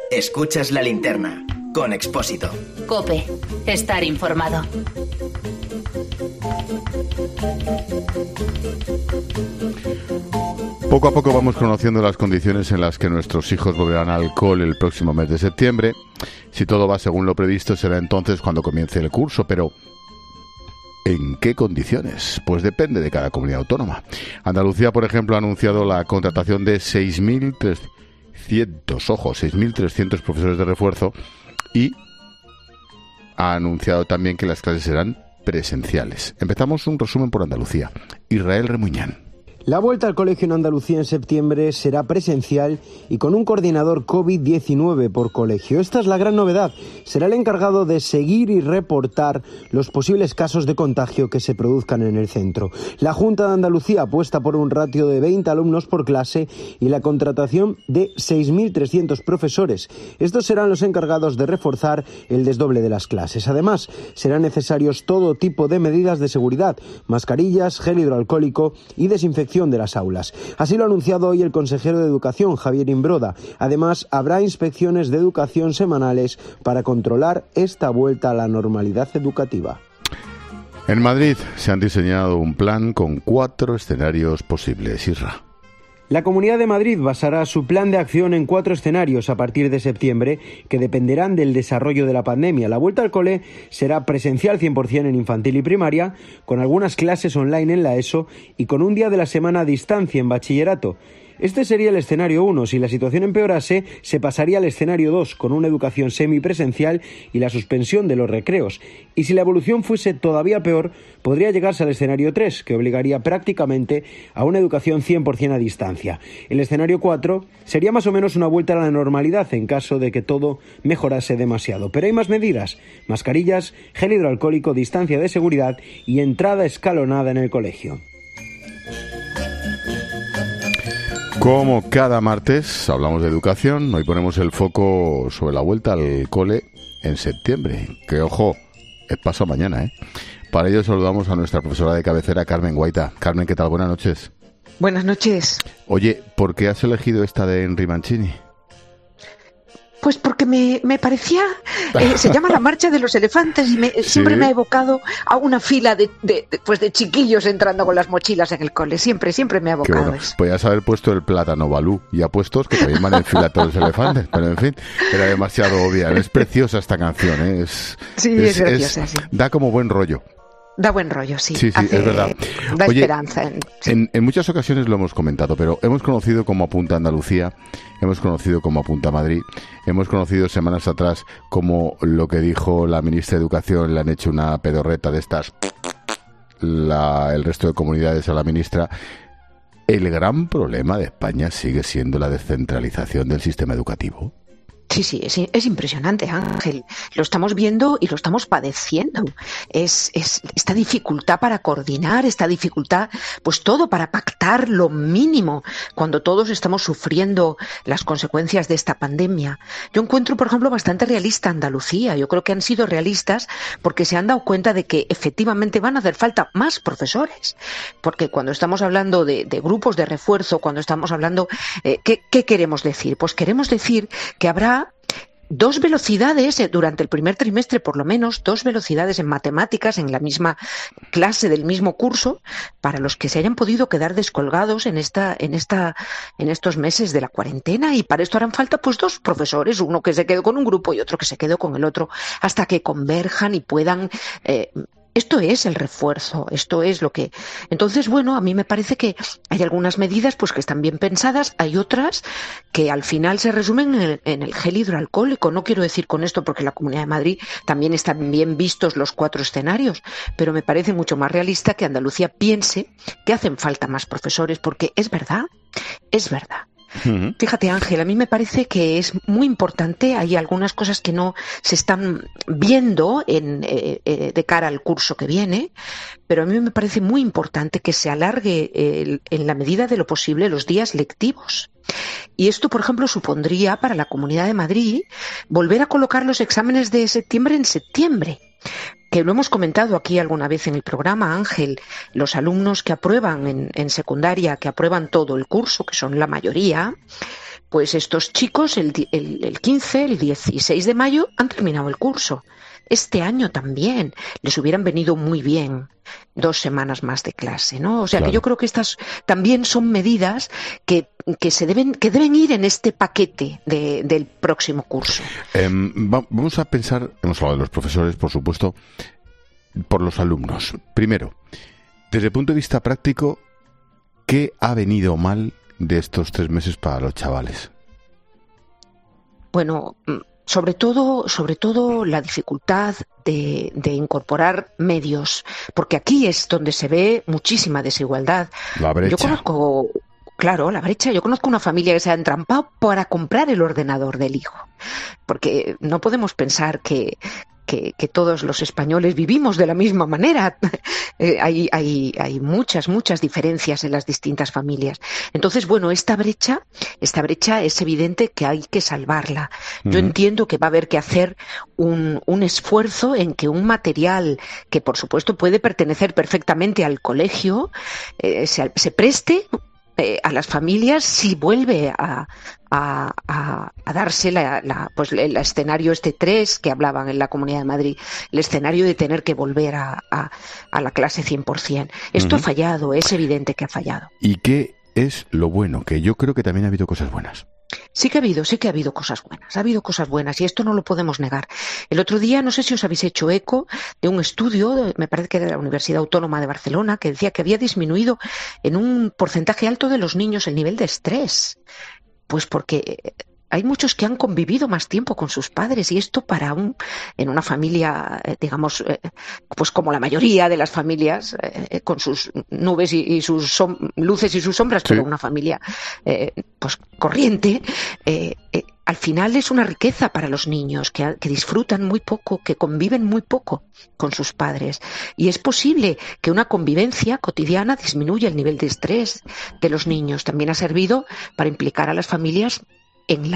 Escuchas La Linterna, con Expósito. COPE. Estar informado. Poco a poco vamos conociendo las condiciones en las que nuestros hijos volverán al cole el próximo mes de septiembre. Si todo va según lo previsto, será entonces cuando comience el curso, pero ¿en qué condiciones? Pues depende de cada comunidad autónoma. Andalucía, por ejemplo, ha anunciado la contratación de 6.300 profesores de refuerzo y ha anunciado también que las clases serán presenciales. Empezamos un resumen por Andalucía. Israel Remuñán. La vuelta al colegio en Andalucía en septiembre será presencial y con un coordinador COVID-19 por colegio. Esta es la gran novedad. Será el encargado de seguir y reportar los posibles casos de contagio que se produzcan en el centro. La Junta de Andalucía apuesta por un ratio de 20 alumnos por clase y la contratación de 6.300 profesores. Estos serán los encargados de reforzar el desdoble de las clases. Además, serán necesarios todo tipo de medidas de seguridad, mascarillas, gel hidroalcohólico y desinfección de las aulas. Así lo ha anunciado hoy el consejero de Educación, Javier Imbroda. Además, habrá inspecciones de educación semanales para controlar esta vuelta a la normalidad educativa. En Madrid se han diseñado un plan con 4 escenarios posibles. Isra. La Comunidad de Madrid basará su plan de acción en 4 escenarios a partir de septiembre que dependerán del desarrollo de la pandemia. La vuelta al cole será presencial 100% en infantil y primaria, con algunas clases online en la ESO y con un día de la semana a distancia en bachillerato. Este sería el escenario 1. Si la situación empeorase, se pasaría al escenario 2, con una educación semipresencial y la suspensión de los recreos. Y si la evolución fuese todavía peor, podría llegarse al escenario 3, que obligaría prácticamente a una educación 100% a distancia. El escenario 4 sería más o menos una vuelta a la normalidad en caso de que todo mejorase demasiado. Pero hay más medidas: mascarillas, gel hidroalcohólico, distancia de seguridad y entrada escalonada en el colegio. Como cada martes hablamos de educación, hoy ponemos el foco sobre la vuelta al cole en septiembre, que ojo, es paso mañana, ¿eh? Para ello saludamos a nuestra profesora de cabecera, Carmen Guaita. Carmen, ¿qué tal? Buenas noches. Buenas noches. Oye, ¿por qué has elegido esta de Henry Mancini? Pues porque me parecía, se llama La Marcha de los Elefantes y siempre me ha evocado a una fila de chiquillos entrando con las mochilas en el cole. Siempre me ha evocado bueno. eso. Podías haber puesto el plátano Balú y ha puesto que también van en fila todos los elefantes, pero en fin, era demasiado obvia. Es preciosa esta canción, ¿eh? Es graciosa, sí. Da como buen rollo. Da buen rollo, sí. Sí, es verdad. Da Oye, esperanza. En muchas ocasiones lo hemos comentado, pero hemos conocido cómo apunta Andalucía, hemos conocido cómo apunta Madrid, hemos conocido semanas atrás cómo lo que dijo la ministra de Educación le han hecho una pedorreta de estas, el resto de comunidades a la ministra. El gran problema de España sigue siendo la descentralización del sistema educativo. Sí, es impresionante, Ángel. Lo estamos viendo y lo estamos padeciendo. Es esta dificultad para coordinar, esta dificultad, pues todo para pactar lo mínimo cuando todos estamos sufriendo las consecuencias de esta pandemia. Yo encuentro, por ejemplo, bastante realista Andalucía. Yo creo que han sido realistas porque se han dado cuenta de que efectivamente van a hacer falta más profesores. Porque cuando estamos hablando de grupos de refuerzo, cuando estamos hablando, ¿qué queremos decir? Pues queremos decir que habrá 2 velocidades durante el primer trimestre, por lo menos 2 velocidades en matemáticas en la misma clase del mismo curso para los que se hayan podido quedar descolgados en estos meses de la cuarentena, y para esto harán falta pues 2 profesores, uno que se quede con un grupo y otro que se quede con el otro, hasta que converjan y puedan esto es el refuerzo, esto es lo que... Entonces, bueno, a mí me parece que hay algunas medidas pues que están bien pensadas, hay otras que al final se resumen en el gel hidroalcohólico. No quiero decir con esto porque en la Comunidad de Madrid también están bien vistos los 4 escenarios, pero me parece mucho más realista que Andalucía piense que hacen falta más profesores, porque es verdad. Uh-huh. Fíjate, Ángel, a mí me parece que es muy importante, hay algunas cosas que no se están viendo de cara al curso que viene, pero a mí me parece muy importante que se alargue en la medida de lo posible los días lectivos. Y esto, por ejemplo, supondría para la Comunidad de Madrid volver a colocar los exámenes de septiembre en septiembre. Que lo hemos comentado aquí alguna vez en el programa, Ángel, los alumnos que aprueban en secundaria, que aprueban todo el curso, que son la mayoría, Pues estos chicos el 15, el 16 de mayo han terminado el curso. Este año también les hubieran venido muy bien 2 semanas más de clase, ¿no? O sea, Claro. que yo creo que estas también son medidas que deben ir en este paquete del próximo curso. Vamos a pensar, hemos hablado de los profesores, por supuesto, por los alumnos. Primero, desde el punto de vista práctico, ¿qué ha venido mal de estos 3 meses para los chavales? Bueno, sobre todo la dificultad de incorporar medios, porque aquí es donde se ve muchísima desigualdad. La brecha. Yo conozco, claro, la brecha. Yo conozco una familia que se ha entrampado para comprar el ordenador del hijo, porque no podemos pensar que todos los españoles vivimos de la misma manera. Hay muchas diferencias en las distintas familias. Entonces, bueno, esta brecha es evidente que hay que salvarla. Yo entiendo que va a haber que hacer un esfuerzo en que un material que, por supuesto, puede pertenecer perfectamente al colegio, se preste a las familias si vuelve a darse pues el escenario 3 que hablaban en la Comunidad de Madrid, el escenario de tener que volver a la clase 100%. Esto ha fallado, es evidente que ha fallado. ¿Y qué es lo bueno? Que yo creo que también ha habido cosas buenas. Sí que ha habido cosas buenas y esto no lo podemos negar. El otro día, no sé si os habéis hecho eco de un estudio, me parece que de la Universidad Autónoma de Barcelona, que decía que había disminuido en un porcentaje alto de los niños el nivel de estrés. Pues porque hay muchos que han convivido más tiempo con sus padres y esto en una familia, digamos, pues como la mayoría de las familias, con sus nubes y sus luces y sus sombras, Sí. pero una familia pues corriente, al final es una riqueza para los niños que disfrutan muy poco, que conviven muy poco con sus padres. Y es posible que una convivencia cotidiana disminuya el nivel de estrés de los niños. También ha servido para implicar a las familias en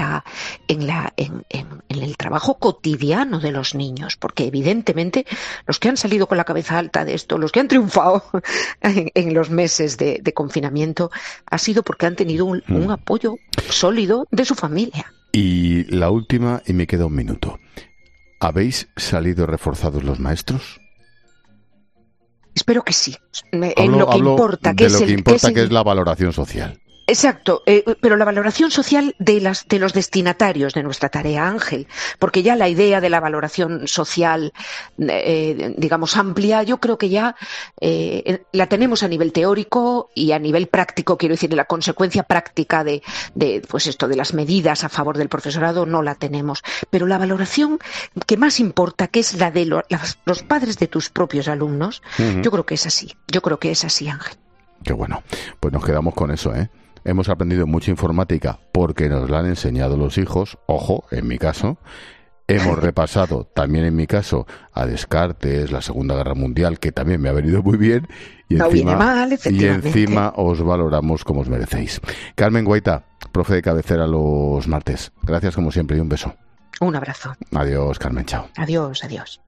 el trabajo cotidiano de los niños, porque evidentemente los que han salido con la cabeza alta de esto, los que han triunfado en los meses de confinamiento, ha sido porque han tenido un apoyo sólido de su familia. Y la última, y me queda un minuto. ¿Habéis salido reforzados los maestros? Espero que sí. En lo que importa, que es la valoración social. Exacto, pero la valoración social de los destinatarios de nuestra tarea, Ángel, porque ya la idea de la valoración social, digamos, amplia, yo creo que ya la tenemos a nivel teórico y a nivel práctico, quiero decir, la consecuencia práctica de pues esto de las medidas a favor del profesorado no la tenemos, pero la valoración que más importa, que es la de los padres de tus propios alumnos, yo creo que es así, Ángel. Qué bueno, pues nos quedamos con eso, ¿eh? Hemos aprendido mucha informática porque nos la han enseñado los hijos, ojo, en mi caso. Hemos repasado, también en mi caso, a Descartes, la Segunda Guerra Mundial, que también me ha venido muy bien. Y no viene mal, efectivamente. Y encima os valoramos como os merecéis. Carmen Guaita, profe de cabecera los martes. Gracias como siempre y un beso. Un abrazo. Adiós, Carmen, chao. Adiós.